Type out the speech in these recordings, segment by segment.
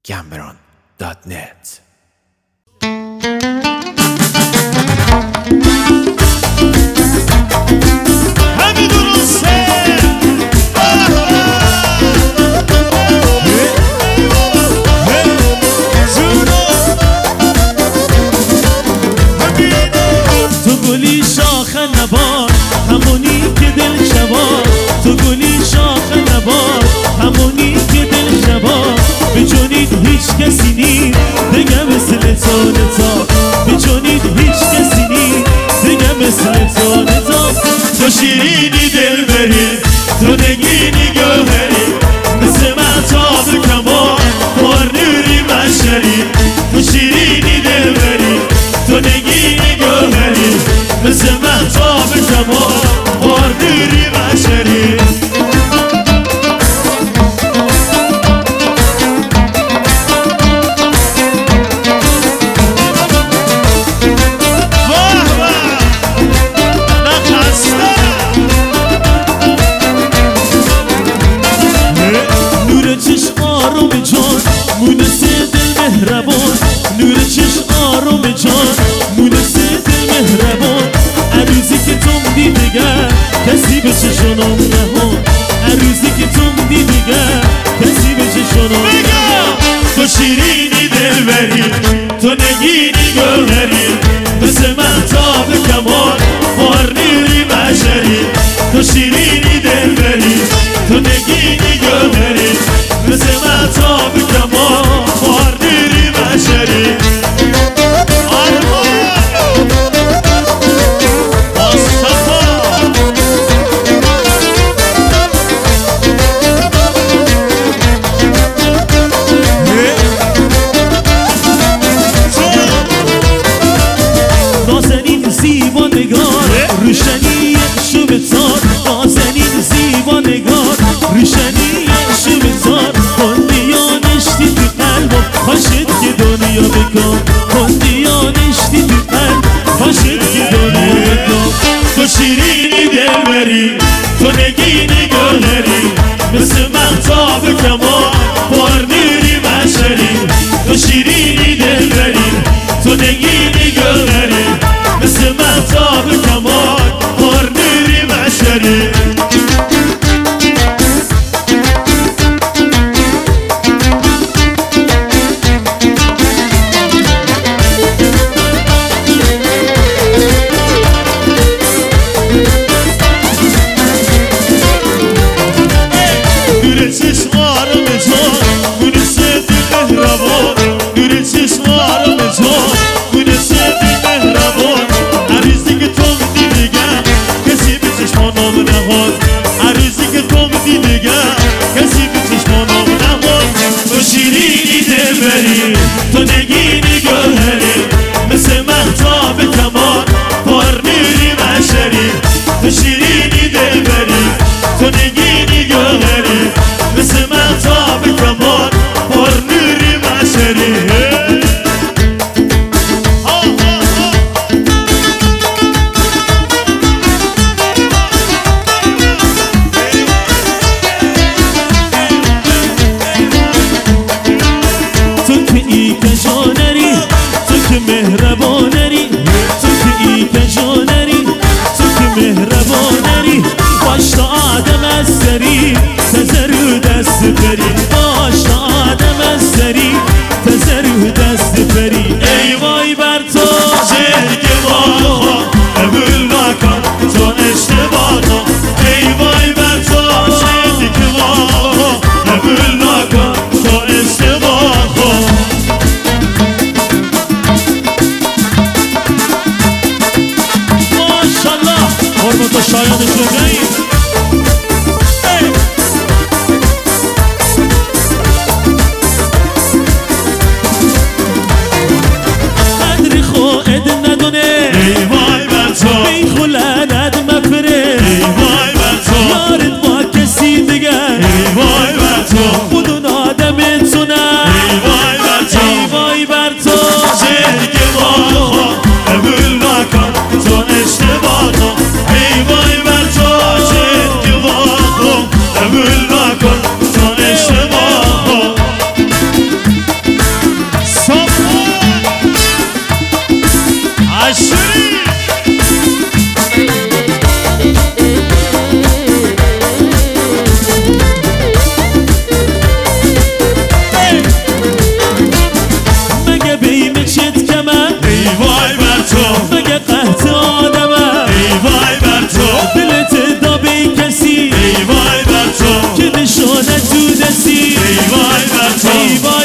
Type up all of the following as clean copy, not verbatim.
gambron.net. همونی که دل شبا تو گلی شاخ نبار همونی که دل شبا به جونید هیچ کسی نی دیگه مثل تو نتا به جونید هیچ کسی نی دیگه مثل تو نتا تو شیرینی دل بری تو نگینی گوهری مثل مطاب کمان بار نوری مشری تو شیرینی دل بری تو نگینی گوهری مثل مطاب کمان بار نوری مشری مونس دل مهربان نور چشم آروم جان مونس دل مهربان عروضی که تو دی دیگر کسی به چشانم نهان عروضی که تو دی دیگر کسی به چشانم نهان تو شیرینی دل بری تو نگینی گوهری مثل مطاب کمان بار نوری بشری تو شیرینی دل بری تو نگینی گوهری مثل مطاب کمان بار نوری بشری نازنین زیبا نگار روشنی شومتار نازنین زیبا نگار روشنی شومتار هندیانشتی تو قلبم پاشد که دنیا بکن هندیانشتی تو قلب پاشد که دنیا بکن تو شیرینی دل بری تو نگینی گوهری مثل مطاب کمان بار نوری بشری تو شیرینی دل بری تو نگینی گوهری مثل مطاب کمان بار نوری بشری تو نگینی گوهری مثل مهتاب کمان بار نوری بشری تو شیرینی دل بری تو نگینی گوهری مثل مهتاب کمان بار نوری بشری تو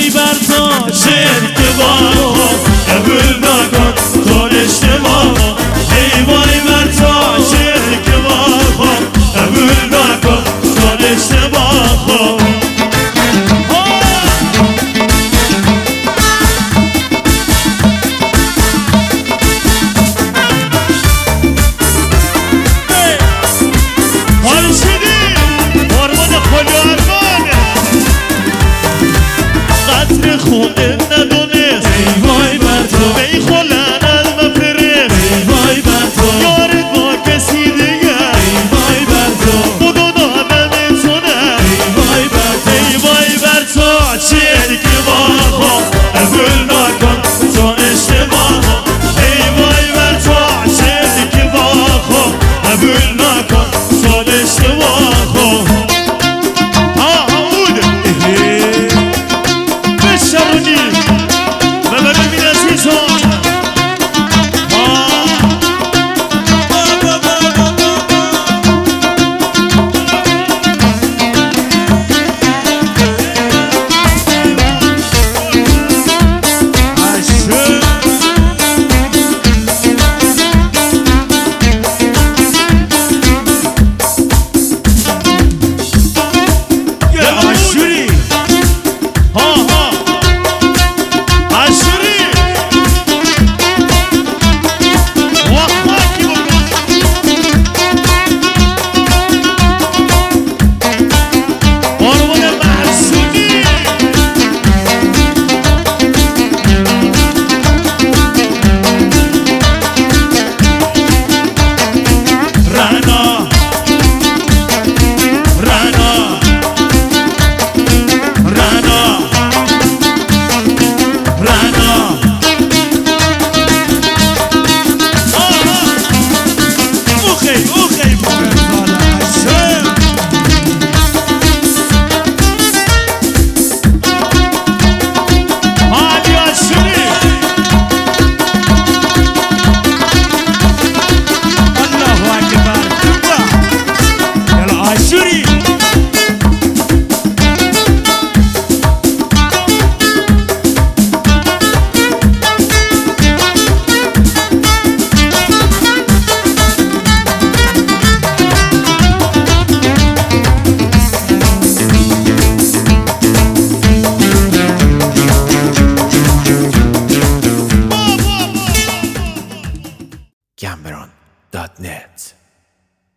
وای بر تا شرک بابا قبول نکن تو اشتباه ای وای بر تا شرک بابا قبول نکن تو اشتباه خونه